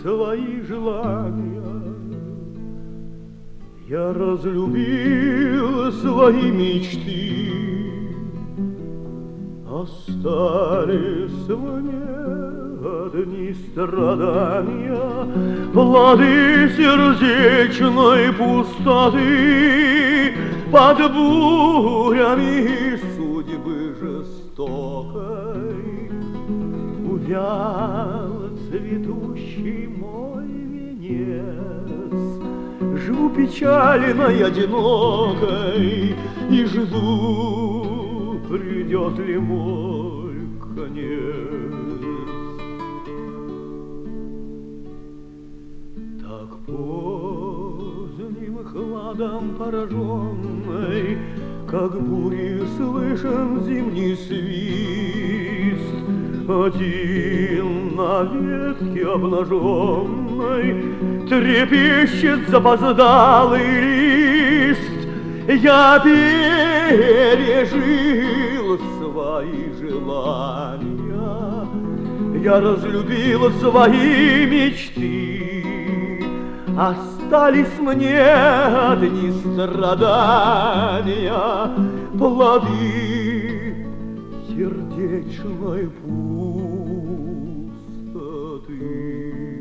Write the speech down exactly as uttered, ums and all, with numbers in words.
свои желания. Я разлюбил свои мечты, остались мне одни страдания, плоды сердечной пустоты под бурями судьбы жестокой. Увял цветущий мой венец, живу печальной, одинокой и жду, придет ли мой конец. Так поздним хладом пораженной, как бури слышен зимний свист, один на ветке обнаженной трепещет запоздалый лист. Я пережил свои желания, я разлюбил свои мечты, остались мне одни страдания, плоды сердечной пустоты.